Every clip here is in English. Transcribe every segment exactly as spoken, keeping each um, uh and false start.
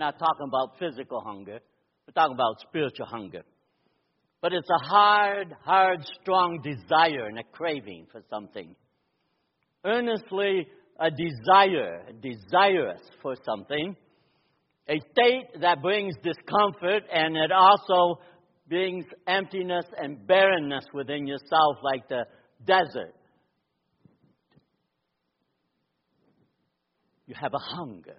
not talking about physical hunger. We're talking about spiritual hunger. But it's a hard, hard, strong desire and a craving for something. Earnestly a desire, desirous for something. A state that brings discomfort, and it also brings emptiness and barrenness within yourself, like the desert. You have a hunger,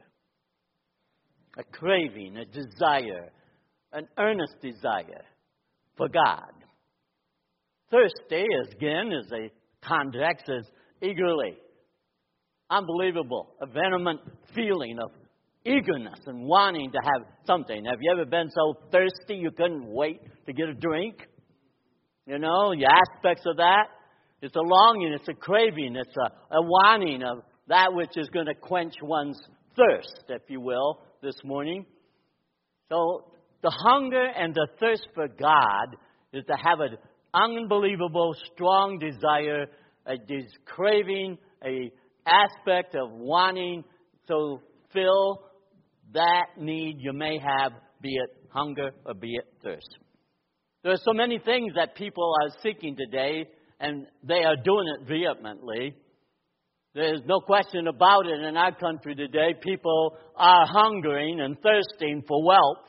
a craving, a desire, an earnest desire for God. Thirsty, again, is a context, is eagerly. Unbelievable, a vehement feeling of eagerness and wanting to have something. Have you ever been so thirsty you couldn't wait to get a drink? You know, the aspects of that. It's a longing, it's a craving, it's a, a wanting of that which is going to quench one's thirst, if you will, this morning. So the hunger and the thirst for God is to have an unbelievable, strong desire, a des- craving, a aspect of wanting to fill that need you may have, be it hunger or be it thirst. There are so many things that people are seeking today, and they are doing it vehemently. There's no question about it in our country today. People are hungering and thirsting for wealth,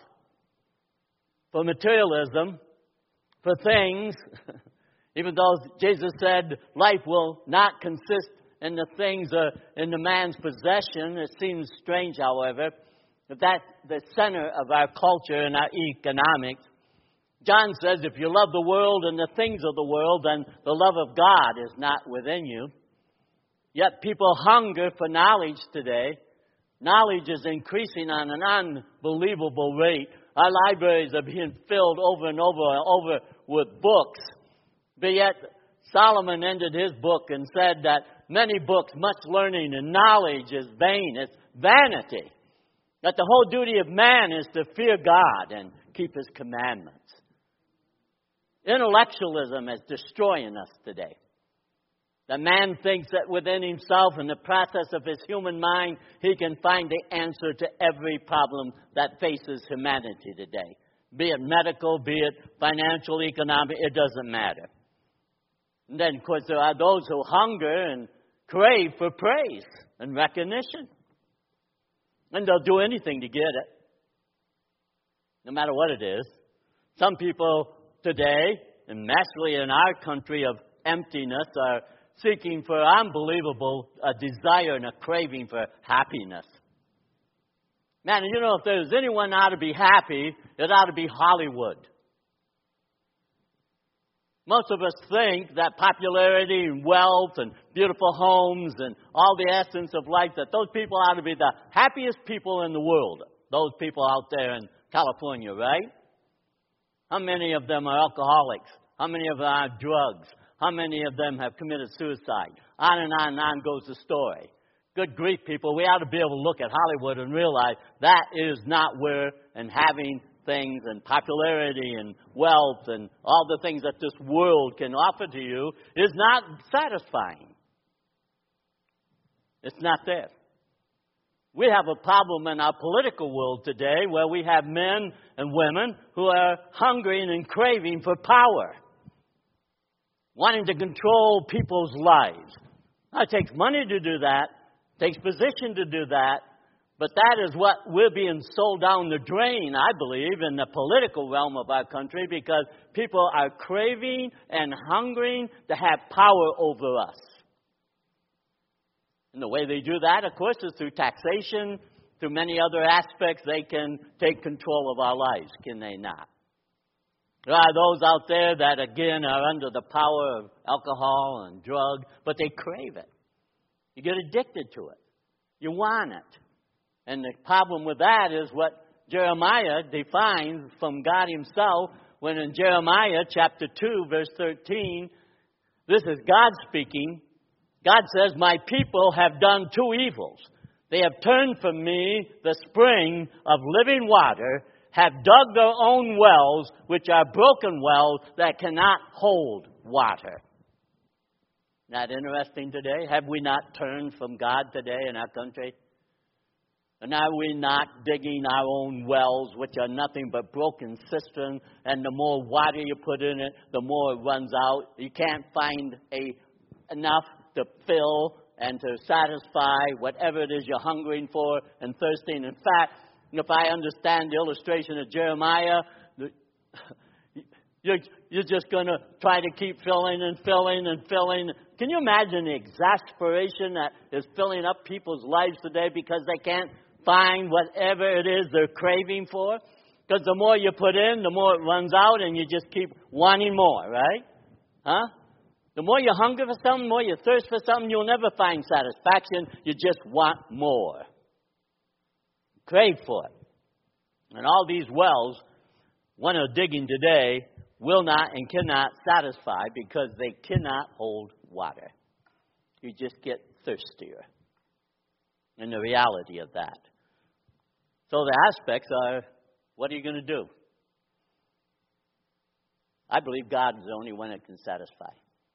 for materialism, for things. Even though Jesus said life will not consist in the things or in the man's possession. It seems strange, however, that that's the center of our culture and our economics. John says if you love the world and the things of the world, then the love of God is not within you. Yet people hunger for knowledge today. Knowledge is increasing on an unbelievable rate. Our libraries are being filled over and over and over with books. But yet Solomon ended his book and said that many books, much learning and knowledge is vain. It's vanity. That the whole duty of man is to fear God and keep His commandments. Intellectualism is destroying us today. The man thinks that within himself, in the process of his human mind, he can find the answer to every problem that faces humanity today. Be it medical, be it financial, economic, it doesn't matter. And then, of course, there are those who hunger and crave for praise and recognition. And they'll do anything to get it, no matter what it is. Some people today, and especially in our country of emptiness, are seeking for unbelievable a desire and a craving for happiness. Man, you know, if there's anyone ought to be happy, it ought to be Hollywood. Most of us think that popularity and wealth and beautiful homes and all the essence of life, that those people ought to be the happiest people in the world. Those people out there in California, right? How many of them are alcoholics? How many of them are drugs? How many of them have committed suicide? On and on and on goes the story. Good grief, people, we ought to be able to look at Hollywood and realize that is not where, and having things and popularity and wealth and all the things that this world can offer to you is not satisfying. It's not there. We have a problem in our political world today where we have men and women who are hungry and craving for power, wanting to control people's lives. Now, it takes money to do that. It takes position to do that. But that is what we're being sold down the drain, I believe, in the political realm of our country, because people are craving and hungering to have power over us. And the way they do that, of course, is through taxation, through many other aspects. They can take control of our lives, can they not? There are those out there that, again, are under the power of alcohol and drugs, but they crave it. You get addicted to it. You want it. And the problem with that is what Jeremiah defines from God Himself when in Jeremiah chapter two, verse thirteen, this is God speaking. God says, my people have done two evils. They have turned from me the spring of living water, have dug their own wells, which are broken wells that cannot hold water. Isn't that interesting today? Have we not turned from God today in our country? And are we not digging our own wells, which are nothing but broken cisterns, and the more water you put in it, the more it runs out. You can't find a, enough to fill and to satisfy whatever it is you're hungering for and thirsting. In fact, if I understand the illustration of Jeremiah, you're, you're just going to try to keep filling and filling and filling. Can you imagine the exasperation that is filling up people's lives today because they can't find whatever it is they're craving for? Because the more you put in, the more it runs out, and you just keep wanting more, right? Huh? The more you hunger for something, the more you thirst for something, you'll never find satisfaction. You just want more. Crave for it. And all these wells, one are digging today, will not and cannot satisfy because they cannot hold water. You just get thirstier. And the reality of that. So the aspects are, what are you going to do? I believe God is the only one that can satisfy.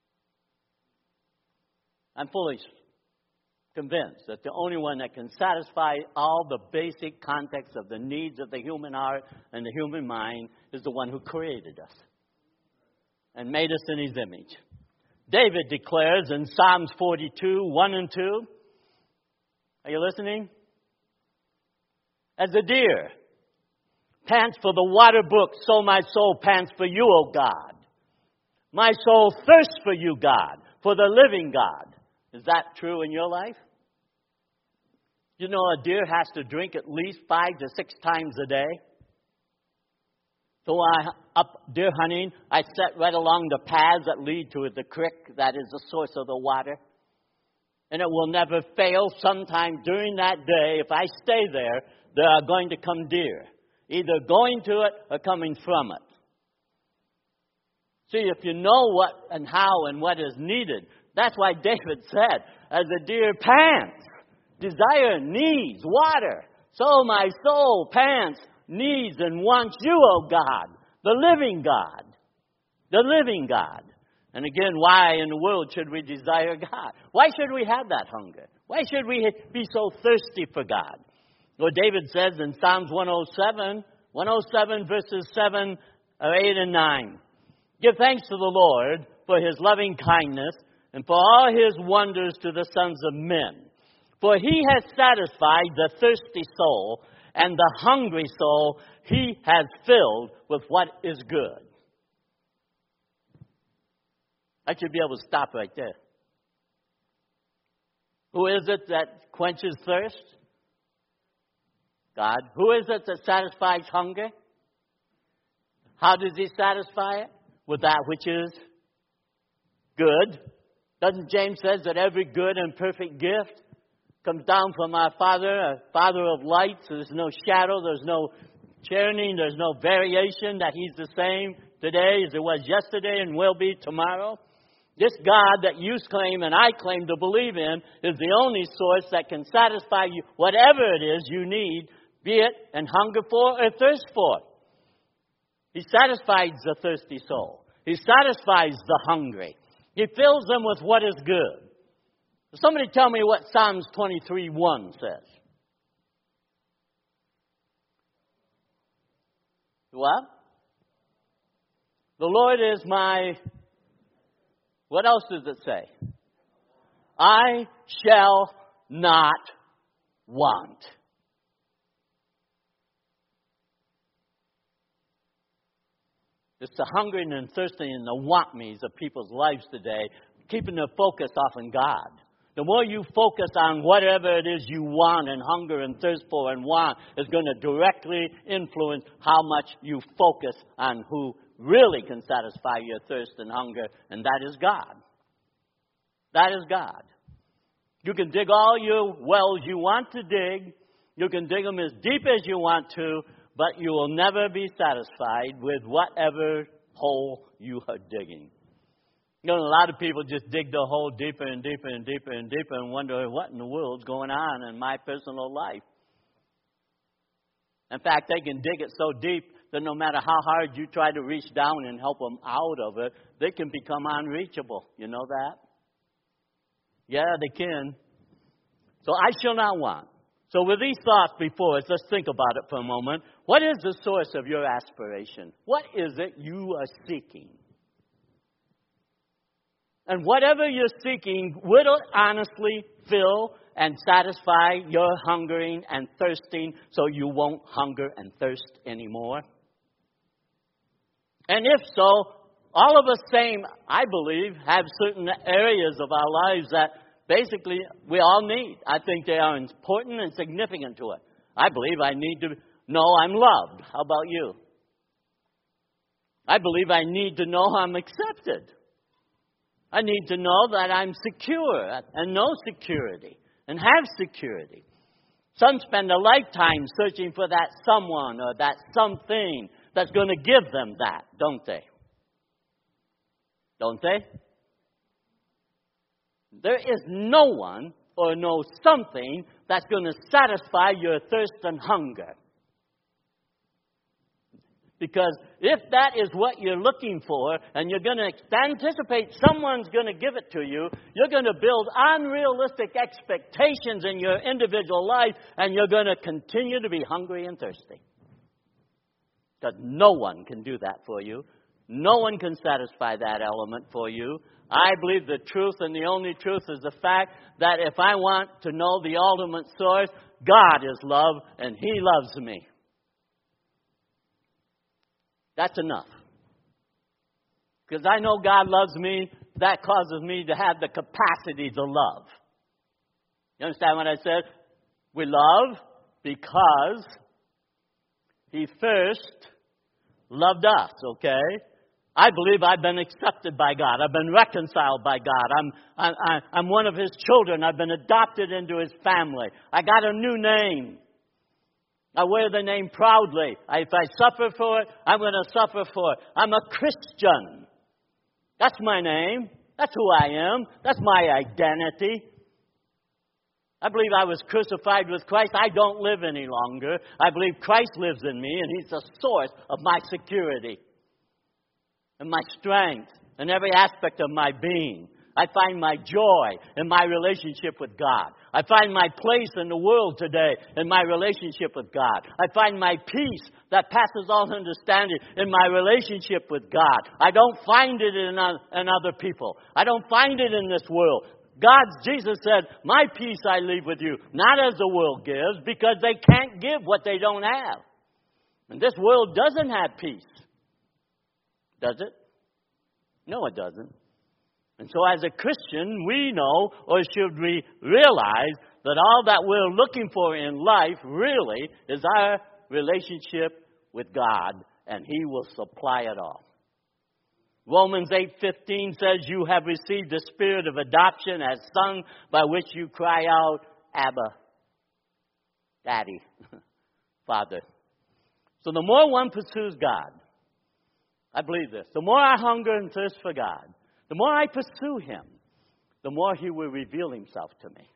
I'm fully convinced that the only one that can satisfy all the basic context of the needs of the human heart and the human mind is the one who created us and made us in His image. David declares in Psalms forty-two, one and two, are you listening? As a deer pants for the water brook, so my soul pants for you, O God. My soul thirsts for you, God, for the living God. Is that true in your life? You know a deer has to drink at least five to six times a day. So when I up deer hunting, I set right along the paths that lead to the creek that is the source of the water. And it will never fail. Sometime during that day, if I stay there, there are going to come deer. Either going to it or coming from it. See, if you know what and how and what is needed, that's why David said, as a deer pants, desire, needs, water. So my soul pants, needs, and wants you, O God, the living God. The living God. And again, why in the world should we desire God? Why should we have that hunger? Why should we be so thirsty for God? Well, David says in Psalms one oh seven, one oh seven verses seven, eight, and nine. Give thanks to the Lord for His loving kindness and for all His wonders to the sons of men. For He has satisfied the thirsty soul, and the hungry soul He has filled with what is good. I should be able to stop right there. Who is it that quenches thirst? God. Who is it that satisfies hunger? How does He satisfy it? With that which is good. Doesn't James says that every good and perfect gift comes down from our Father, a Father of lights. There's no shadow, there's no churning, there's no variation, that He's the same today as it was yesterday and will be tomorrow. This God that you claim and I claim to believe in is the only source that can satisfy you, whatever it is you need, be it and hunger for or thirst for. He satisfies the thirsty soul. He satisfies the hungry. He fills them with what is good. Somebody tell me what Psalms twenty-three one says. What? The Lord is my... What else does it say? I shall not want. It's the hungering and thirsting and the want-me's of people's lives today, keeping their focus off on God. The more you focus on whatever it is you want and hunger and thirst for and want is going to directly influence how much you focus on who really can satisfy your thirst and hunger, and that is God. That is God. You can dig all your wells you want to dig. You can dig them as deep as you want to, but you will never be satisfied with whatever hole you are digging. You know, a lot of people just dig the hole deeper and deeper and deeper and deeper and wonder what in the world's going on in my personal life. In fact, they can dig it so deep that no matter how hard you try to reach down and help them out of it, they can become unreachable. You know that? Yeah, they can. So I shall not want. So with these thoughts before us, let's think about it for a moment. What is the source of your aspiration? What is it you are seeking? And whatever you're seeking, will it honestly fill and satisfy your hungering and thirsting so you won't hunger and thirst anymore? And if so, all of us same, I believe, have certain areas of our lives that basically we all need. I think they are important and significant to us. I believe I need to know I'm loved. How about you? I believe I need to know I'm accepted. I need to know that I'm secure and know security and have security. Some spend a lifetime searching for that someone or that something that's going to give them that, don't they? Don't they? There is no one or no something that's going to satisfy your thirst and hunger. Because if that is what you're looking for, and you're going to anticipate someone's going to give it to you, you're going to build unrealistic expectations in your individual life, and you're going to continue to be hungry and thirsty. Because no one can do that for you. No one can satisfy that element for you. I believe the truth, and the only truth, is the fact that if I want to know the ultimate source, God is love, and He loves me. That's enough. Because I know God loves me, that causes me to have the capacity to love. You understand what I said? We love because He first loved us, okay? I believe I've been accepted by God. I've been reconciled by God. I'm, I'm, I'm one of His children. I've been adopted into His family. I got a new name. I wear the name proudly. If I suffer for it, I'm going to suffer for it. I'm a Christian. That's my name. That's who I am. That's my identity. I believe I was crucified with Christ. I don't live any longer. I believe Christ lives in me, and He's the source of my security and my strength and every aspect of my being. I find my joy in my relationship with God. I find my place in the world today in my relationship with God. I find my peace that passes all understanding in my relationship with God. I don't find it in, in other people. I don't find it in this world. God, Jesus said, my peace I leave with you, not as the world gives, because they can't give what they don't have. And this world doesn't have peace. Does it? No, it doesn't. And so as a Christian, we know, or should we realize, that all that we're looking for in life really is our relationship with God, and He will supply it all. Romans eight fifteen says, you have received the spirit of adoption as sons, by which you cry out, Abba, Daddy, Father. So the more one pursues God, I believe this, the more I hunger and thirst for God, the more I pursue Him, the more He will reveal Himself to me.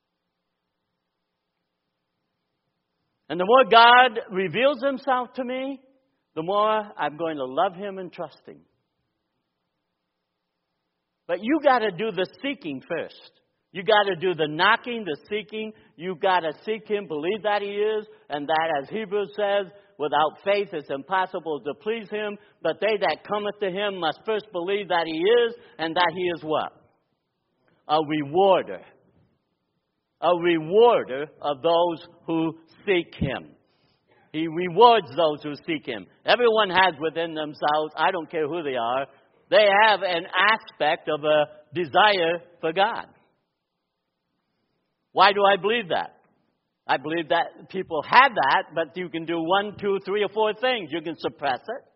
And the more God reveals Himself to me, the more I'm going to love Him and trust Him. But you got to do the seeking first. You got to do the knocking, the seeking. You got to seek Him, believe that He is, and that, as Hebrews says, without faith it's impossible to please Him. But they that cometh to Him must first believe that He is, and that He is what? A rewarder. A rewarder of those who seek Him. He rewards those who seek Him. Everyone has within themselves, I don't care who they are, they have an aspect of a desire for God. Why do I believe that? I believe that people have that, but you can do one, two, three, or four things. You can suppress it.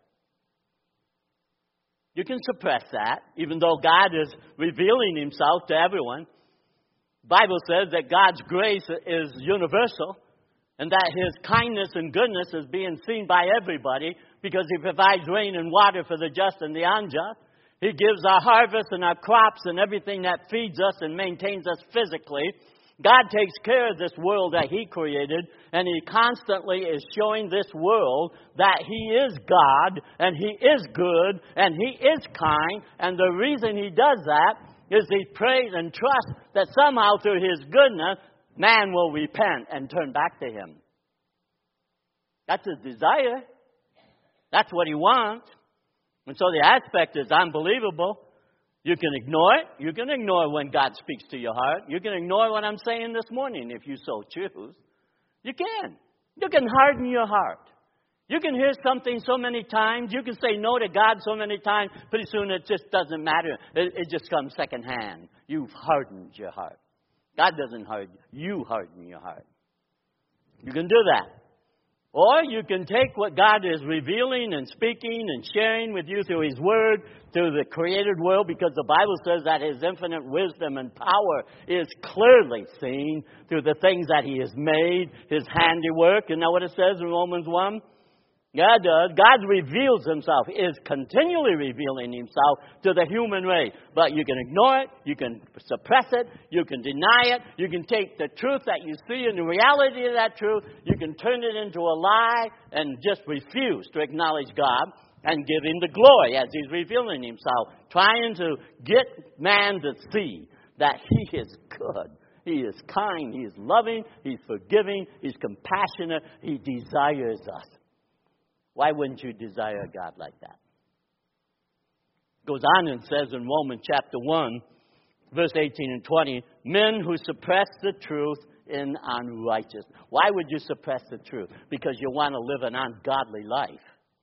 You can suppress that, even though God is revealing Himself to everyone. The Bible says that God's grace is universal, and that His kindness and goodness is being seen by everybody, because He provides rain and water for the just and the unjust. He gives our harvest and our crops and everything that feeds us and maintains us physically. God takes care of this world that He created, and He constantly is showing this world that He is God, and He is good, and He is kind, and the reason He does that is He prays and trusts that somehow through His goodness, man will repent and turn back to him. That's his desire. That's what he wants. And so the aspect is unbelievable. You can ignore it. You can ignore when God speaks to your heart. You can ignore what I'm saying this morning if you so choose. You can. You can harden your heart. You can hear something so many times. You can say no to God so many times. Pretty soon it just doesn't matter. It, it just comes secondhand. You've hardened your heart. God doesn't harden. You harden your heart. You can do that. Or you can take what God is revealing and speaking and sharing with you through His Word, through the created world, because the Bible says that His infinite wisdom and power is clearly seen through the things that He has made, His handiwork. Isn't that what it says in Romans one? God does. God reveals Himself, is continually revealing Himself to the human race. But you can ignore it, you can suppress it, you can deny it, you can take the truth that you see and the reality of that truth, you can turn it into a lie and just refuse to acknowledge God and give Him the glory as He's revealing Himself, trying to get man to see that He is good. He is kind, He is loving, He's forgiving, He's compassionate, He desires us. Why wouldn't you desire a God like that? Goes on and says in Romans chapter one, verse eighteen and twenty, men who suppress the truth in unrighteousness. Why would you suppress the truth? Because you want to live an ungodly life.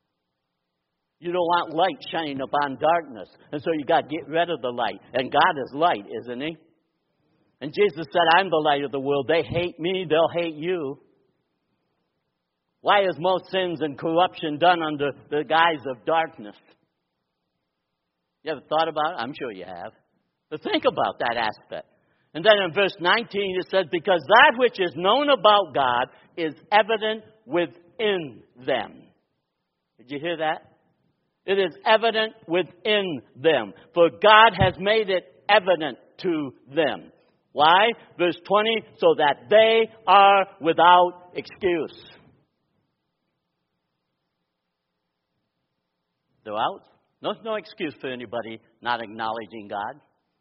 You don't want light shining upon darkness. And so you got to get rid of the light. And God is light, isn't He? And Jesus said, I'm the light of the world. They hate me, they'll hate you. Why is most sins and corruption done under the guise of darkness? You ever thought about it? I'm sure you have. But think about that aspect. And then in verse nineteen it says, because that which is known about God is evident within them. Did you hear that? It is evident within them. For God has made it evident to them. Why? Verse twenty, so that they are without excuse. They're out. There's no excuse for anybody not acknowledging God.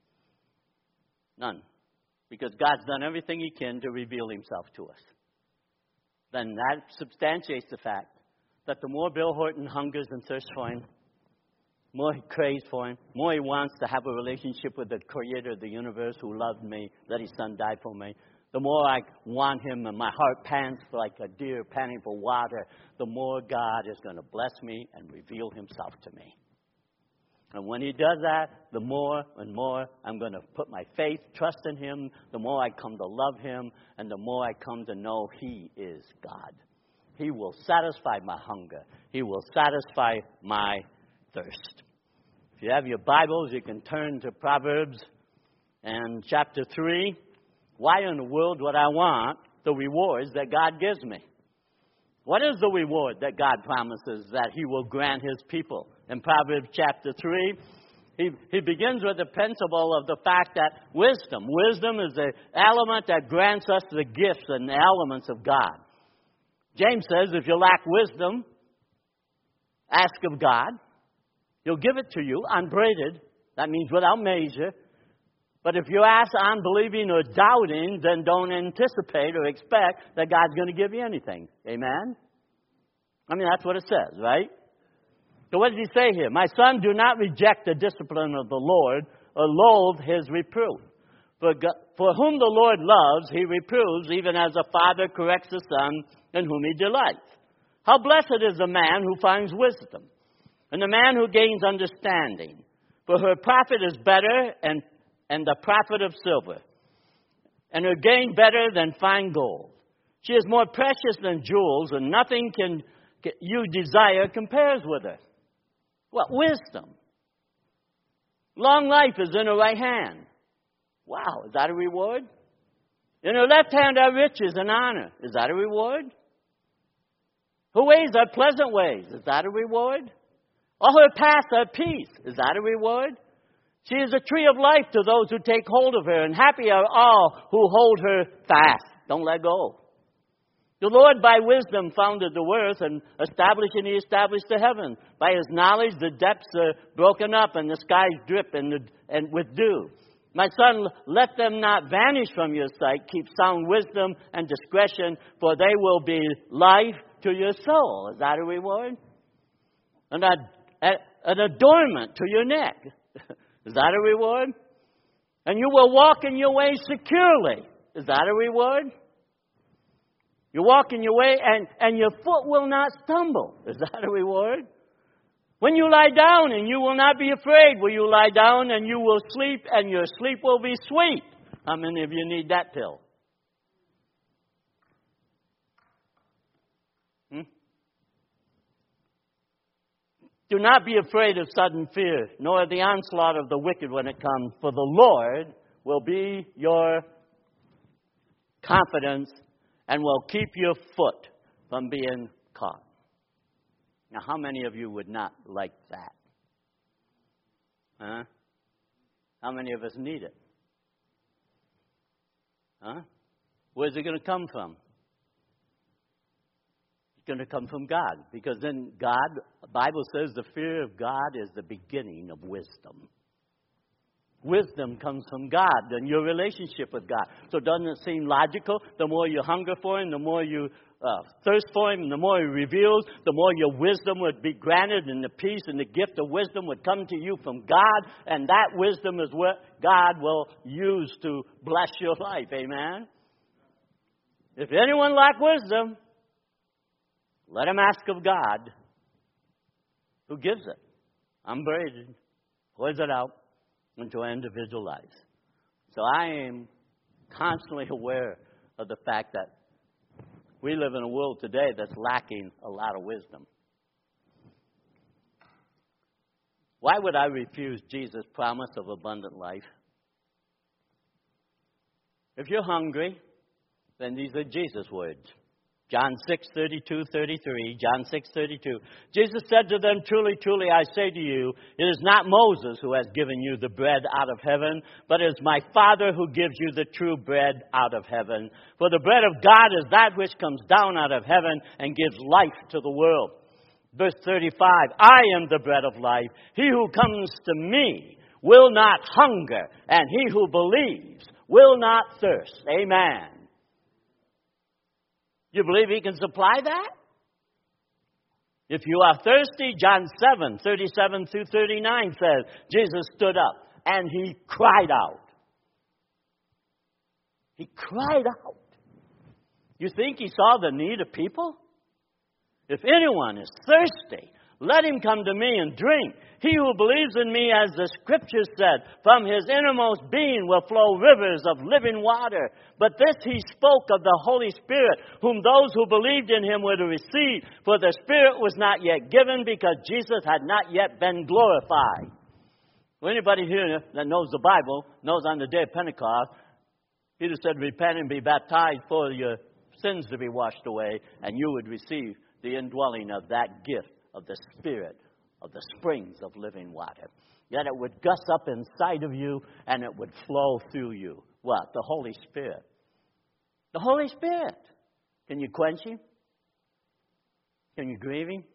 None. Because God's done everything He can to reveal Himself to us. Then that substantiates the fact that the more Bill Horton hungers and thirsts for Him, more he craves for Him, more he wants to have a relationship with the Creator of the universe who loved me, that His Son died for me, the more I want Him and my heart pants like a deer panting for water, the more God is going to bless me and reveal Himself to me. And when He does that, the more and more I'm going to put my faith, trust in Him, the more I come to love Him, and the more I come to know He is God. He will satisfy my hunger. He will satisfy my thirst. If you have your Bibles, you can turn to Proverbs and chapter three. Why in the world would I want the rewards that God gives me? What is the reward that God promises that He will grant His people? In Proverbs chapter three, he, he begins with the principle of the fact that wisdom, wisdom is the element that grants us the gifts and the elements of God. James says if you lack wisdom, ask of God. He'll give it to you unbraided. That means without measure. But if you ask unbelieving or doubting, then don't anticipate or expect that God's going to give you anything. Amen? I mean, that's what it says, right? So what does He say here? My son, do not reject the discipline of the Lord or loathe His reproof. For, God, for whom the Lord loves, He reproves, even as a father corrects the son in whom He delights. How blessed is the man who finds wisdom, and the man who gains understanding. For her profit is better and and the profit of silver, and her gain better than fine gold. She is more precious than jewels, and nothing can, can you desire compares with her. What? Wisdom. Long life is in her right hand. Wow, is that a reward? In her left hand are riches and honor. Is that a reward? Her ways are pleasant ways. Is that a reward? All her paths are peace. Is that a reward? She is a tree of life to those who take hold of her, and happy are all who hold her fast. Don't let go. The Lord by wisdom founded the earth, and establishing He established the heaven. By His knowledge the depths are broken up, and the skies drip and, the, and with dew. My son, let them not vanish from your sight. Keep sound wisdom and discretion, for they will be life to your soul. Is that a reward? An, ad, an adornment to your neck. Is that a reward? And you will walk in your way securely. Is that a reward? You walk in your way and, and your foot will not stumble. Is that a reward? When you lie down and you will not be afraid. Will you lie down and you will sleep and your sleep will be sweet? How many of you need that pill? Hmm? Do not be afraid of sudden fear, nor the onslaught of the wicked when it comes. For the Lord will be your confidence and will keep your foot from being caught. Now, how many of you would not like that? Huh? How many of us need it? Huh? Where's it going to come from? It's going to come from God. Because then God, the Bible says the fear of God is the beginning of wisdom. Wisdom comes from God and your relationship with God. So doesn't it seem logical? The more you hunger for Him, the more you uh, thirst for Him, and the more He reveals, the more your wisdom would be granted, and the peace and the gift of wisdom would come to you from God. And that wisdom is what God will use to bless your life. Amen? If anyone lack wisdom, let him ask of God, who gives it, unbraided, pours it out into our individual lives. So I am constantly aware of the fact that we live in a world today that's lacking a lot of wisdom. Why would I refuse Jesus' promise of abundant life? If you're hungry, then these are Jesus' words. John six, thirty-two, thirty-three, John six, thirty-two. Jesus said to them, truly, truly, I say to you, it is not Moses who has given you the bread out of heaven, but it is my Father who gives you the true bread out of heaven. For the bread of God is that which comes down out of heaven and gives life to the world. Verse thirty-five, I am the bread of life. He who comes to me will not hunger, and he who believes will not thirst. Amen. You believe He can supply that? If you are thirsty, John seven, thirty-seven through thirty-nine says, Jesus stood up and He cried out. He cried out. You think He saw the need of people? If anyone is thirsty, let him come to me and drink. He who believes in me, as the Scripture said, from his innermost being will flow rivers of living water. But this He spoke of the Holy Spirit, whom those who believed in Him were to receive. For the Spirit was not yet given, because Jesus had not yet been glorified. Well, anybody here that knows the Bible knows on the day of Pentecost, Peter said, repent and be baptized for your sins to be washed away, and you would receive the indwelling of that gift of the Spirit, of the springs of living water. Yet it would gush up inside of you and it would flow through you. What? The Holy Spirit. The Holy Spirit. Can you quench Him? Can you grieve Him?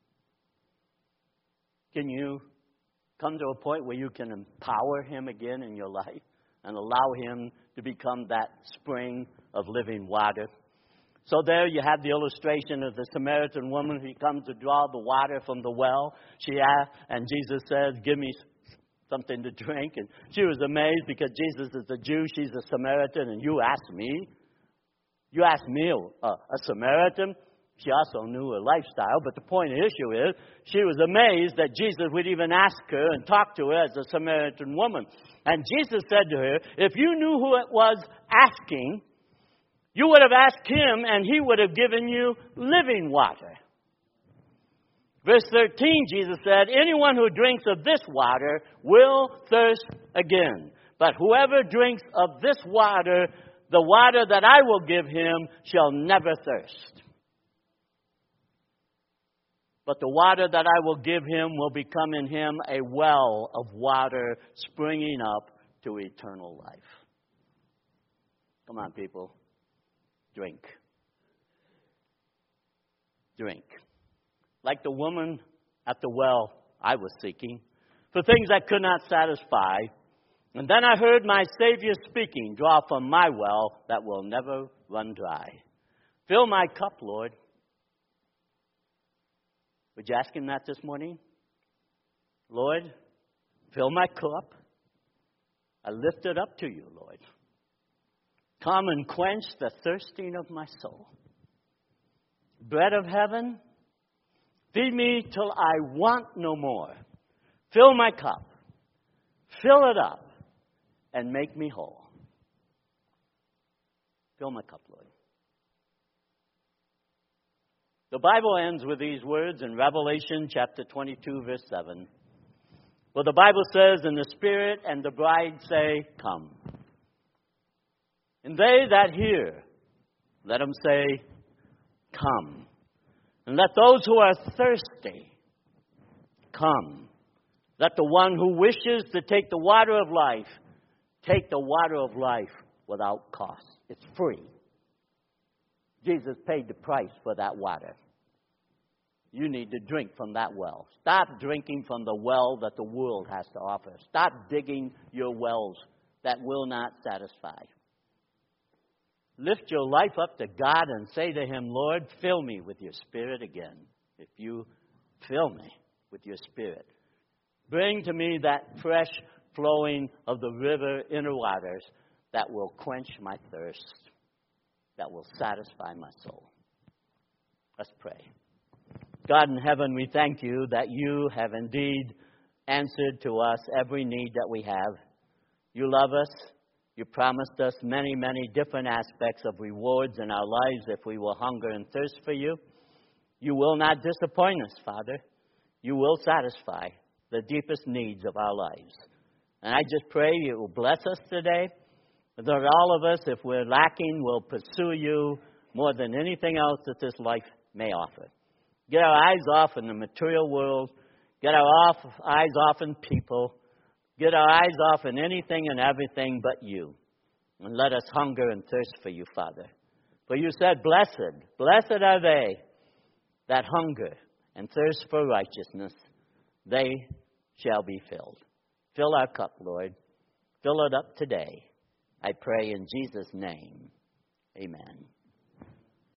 Can you come to a point where you can empower Him again in your life and allow Him to become that spring of living water? So there you have the illustration of the Samaritan woman who comes to draw the water from the well. She asked, and Jesus says, give me something to drink. And she was amazed because Jesus is a Jew, she's a Samaritan, and you ask me? You ask me, a, a Samaritan? She also knew her lifestyle, but the point of the issue is she was amazed that Jesus would even ask her and talk to her as a Samaritan woman. And Jesus said to her, if you knew who it was asking, you would have asked Him, and He would have given you living water. Verse thirteen, Jesus said, anyone who drinks of this water will thirst again. But whoever drinks of this water, the water that I will give him, shall never thirst. But the water that I will give him will become in him a well of water springing up to eternal life. Come on, people. Drink. Drink. Like the woman at the well I was seeking, for things that could not satisfy, And then I heard my Savior speaking, draw from my well that will never run dry. Fill my cup, Lord. Would you ask him that this morning? Lord, fill my cup. I lift it up to you, Lord. Come and quench the thirsting of my soul. Bread of heaven, feed me till I want no more. Fill my cup. Fill it up and make me whole. Fill my cup, Lord. The Bible ends with these words in Revelation chapter twenty-two, verse seven. Well, the Bible says, and the Spirit and the bride say, come. And they that hear, let them say, come. And let those who are thirsty come. Let the one who wishes to take the water of life, take the water of life without cost. It's free. Jesus paid the price for that water. You need to drink from that well. Stop drinking from the well that the world has to offer. Stop digging your wells that will not satisfy. Lift your life up to God and say to him, Lord, fill me with your Spirit again. If you fill me with your Spirit. Bring to me that fresh flowing of the river inner waters that will quench my thirst, that will satisfy my soul. Let's pray. God in heaven, we thank you that you have indeed answered to us every need that we have. You love us. You promised us many, many different aspects of rewards in our lives if we will hunger and thirst for you. You will not disappoint us, Father. You will satisfy the deepest needs of our lives. And I just pray you will bless us today, that all of us, if we're lacking, will pursue you more than anything else that this life may offer. Get our eyes off in the material world. Get our off, eyes off in people. Get our eyes off in anything and everything but you. And let us hunger and thirst for you, Father. For you said, blessed, blessed are they that hunger and thirst for righteousness. They shall be filled. Fill our cup, Lord. Fill it up today. I pray in Jesus' name. Amen.